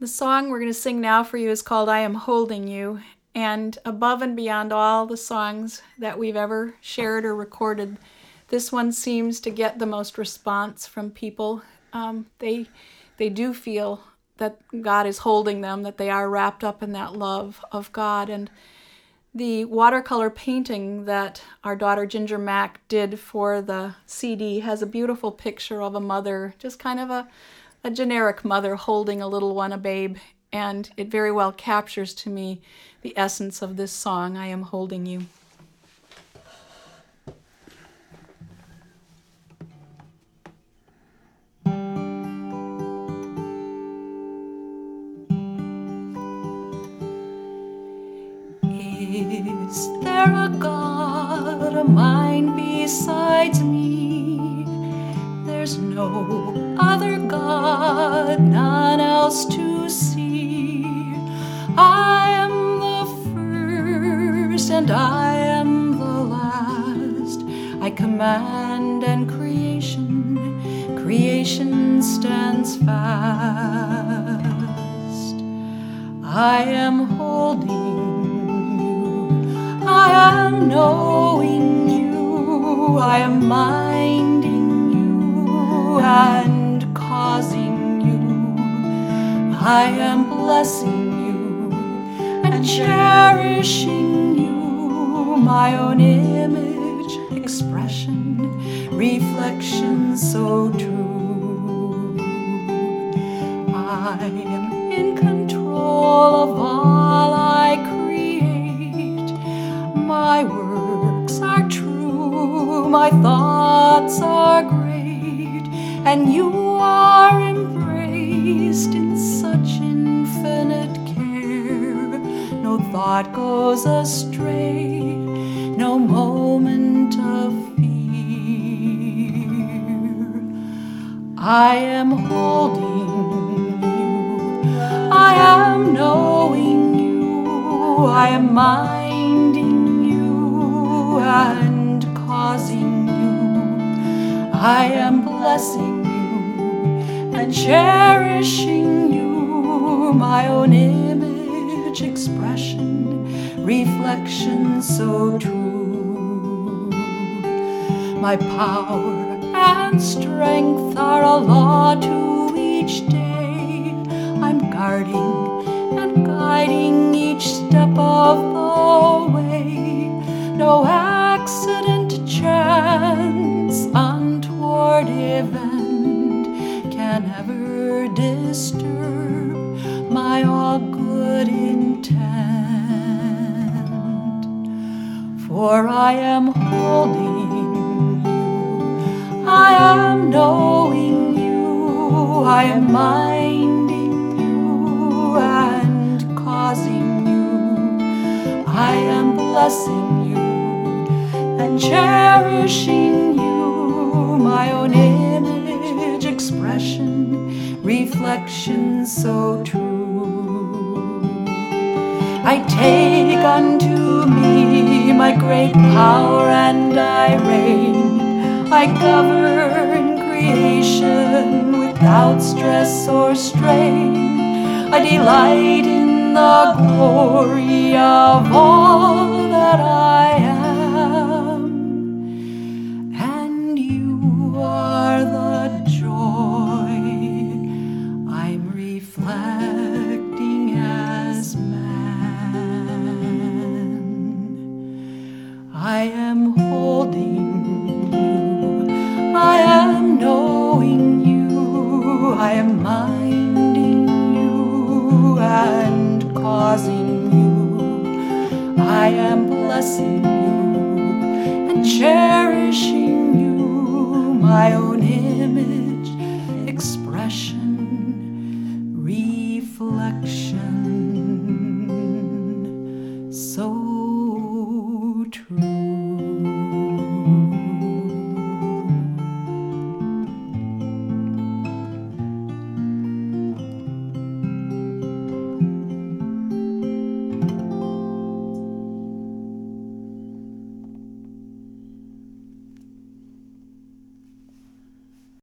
The song we're going to sing now for you is called I Am Holding You, and above and beyond all the songs that we've ever shared or recorded, this one seems to get the most response from people. They do feel that God is holding them, that they are wrapped up in that love of God. And the watercolor painting that our daughter Ginger Mack did for the CD has a beautiful picture of a mother, just kind of a generic mother holding a little one, a babe, and it very well captures to me the essence of this song, I Am Holding You. Is there a God, a mind besides me? There's no other God, none else to see. I am the first and I am the last. I command and creation stands fast. I am holding you, I am knowing you, I am minding you and causing you. I am blessing you and cherishing you, my own image, expression, reflection so true. I am in control of all I create. My works are true, my thoughts are great, and you are embraced in such infinite care. No thought goes astray, no moment of fear. I am holding you, I am knowing you, I am minding you and causing you. I am blessing you and cherishing you, my own image, expression, reflection so true. My power and strength are a law to each day. I'm guarding and guiding each step of the way. No accident, chance, untoward event can ever disturb my all good intent. For I am holding you, I am knowing you, I am minding you and causing you. I am blessing you and cherishing you, my own image, expression, reflection so true. I take unto me my great power and I reign. I govern creation without stress or strain. I delight in the glory of all that I am, and you are the joy I'm reflecting as man. I am holding you, I am knowing you, I am minding you and causing you. I am blessing you and cherishing you, my own image, expression, reflection.